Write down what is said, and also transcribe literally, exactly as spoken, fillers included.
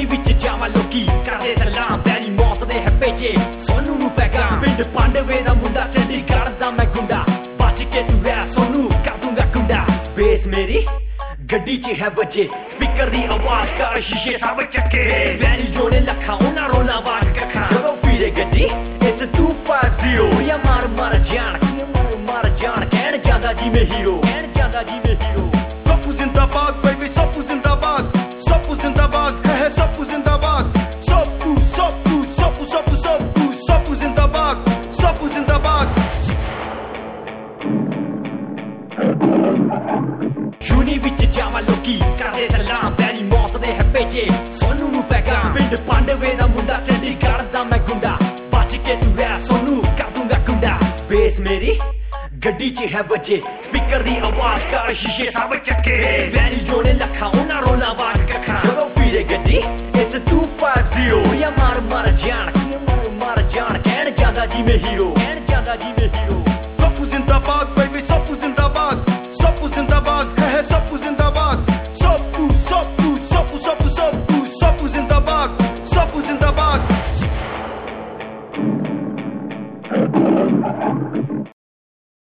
ਜੂਨੀ ਵਿੱਚ ਜਾਵਾਂ ਲੋਕੀ ਕਰਦੇ ਸਲਾਮ ਬੈਰੀ ਮੌਤ ਦੇ ਹੈ ਭੇਜੇ ਸੋਨੂੰ ਨੂੰ ਪੈਗਾਮ ਪਿੰਡ ਪਾਂਡਵੇ ਦਾ ਮੁੰਡਾ ਚੰਡੀਗੜ੍ਹ ਦਾ ਮੈਂ ਗੁੰਡਾ ਬਚ ਕੇ ਤੂੰ ਰਹਿ ਸੋਨੂੰ ਕਰ ਦੂੰਗਾ ਕੁੰਡਾ ਬੇਸ ਮੇਰੀ ਗੱਡੀ 'ਚ ਹੈ ਵੱਜੇ ਸਪੀਕਰ ਦੀ ਆਵਾਜ਼ ਕਰ ਸ਼ੀਸ਼ੇ ਸਭ ਚੱਕੇ ਬੈਰੀ ਜੋੜੇ ਲੱਖਾਂ ਉਹਨਾਂ ਰੋਣਾ ਵਾਰ ਕੱਖਾਂ ਜਦੋਂ ਫਿਰੇ ਗੱਡੀ it's a two five zero ਯਾ ਮਾਰ ਮਾਰ ਜਾਣ ਮਾਰ ਮਾਰ ਜਾਣ ਕਹਿਣ ਜਾਂਦਾ ਜਿਵੇਂ ਹੀਰੋ ਕਹਿਣ ਜਾਂਦਾ ਜਿਵੇਂ hero Sopu zindabad baby sopu zindabad sopu zindabad hai hai sopu zindabad sopu sopu sopu sopu sopu sopu zindabad sopu zindabad ਜੂਨੀ ਵਿੱਚ ਜਾਵਾਂ ਲੋਕੀ ਕਰਦੇ ਸਲਾਮ ਬੈਰੀ ਮੌਤ ਦੇ ਹੈ ਭੇਜੇ ਸੋਨੂੰ ਨੂੰ ਪੈਗਾਮ ਪਿੰਡ ਪਾਂਡਵੇ ਦਾ ਮੁੰਡਾ ਚੰਡੀਗੜ੍ਹ ਦਾ ਮੈਂ ਗੁੰਡਾ ਬਚ ਕੇ ਤੂੰ ਰਹਿ ਸੋਨੂੰ ਕਰ ਦੂੰਗਾ ਕੁੰਡਾ ਬੇਸ ਮੇਰੀ ਗੱਡੀ 'ਚ ਹੈ ਵੱਜੇ ਸਪੀਕਰ ਦੀ ਆਵਾਜ਼ ਕਰ ਸ਼ੀਸ਼ੇ ਸਭ ਚੱਕੇ ਬੈਰੀ ਜੋੜੇ ਲੱਖਾਂ ਉਹਨਾਂ ਰੋਣਾ ਵਾਰ ਕੱਖਾਂ ਜਦੋਂ ਫਿਰੇ ਗੱਡੀ it's a two five zero ਯਾ ਮਾਰ ਮਾਰ ਜਾਣ ਮਾਰ ਮਾਰ ਜਾਣ ਕਹਿਣ ਜਾਂਦਾ ਜਿਵੇਂ ਹੀਰੋ ਕਹਿਣ ਜਾਂਦਾ ਜਿਵੇਂ ਹੀਰੋ